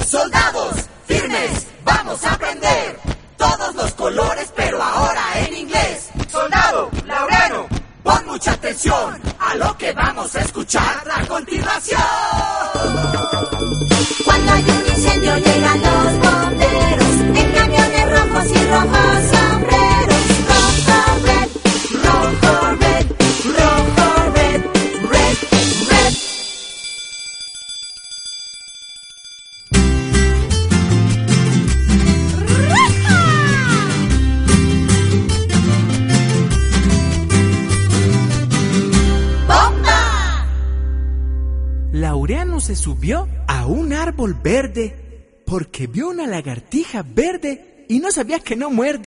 Soldados, firmes, vamos a aprender todos los colores, pero ahora en inglés. Soldado, Laureano, pon mucha atención a lo que vamos a escuchar a continuación. Cuando hay un incendio llegan los bomberos en camiones rojos y rojos sombreros. Rojo, red, rojo, red, rojo, red, red, red. ¡Bomba! Laureano se subió a un árbol verde porque vio una lagartija verde y no sabía que no muerde.